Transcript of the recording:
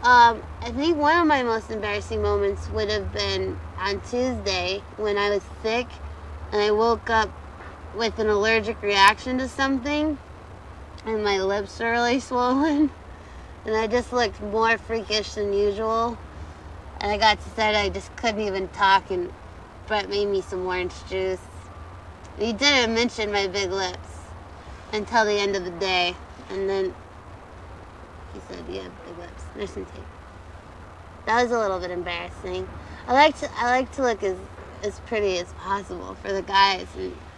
I think one of my most embarrassing moments would have been on Tuesday when I was sick and I woke up with an allergic reaction to something and my lips were really swollen and I just looked more freakish than usual. And I got to say I just couldn't even talk, and Brett made me some orange juice. He didn't mention my big lips until the end of the day, and then he said, "You have big lips. There's some tape." That was a little bit embarrassing. I like to look as pretty as possible for the guys, and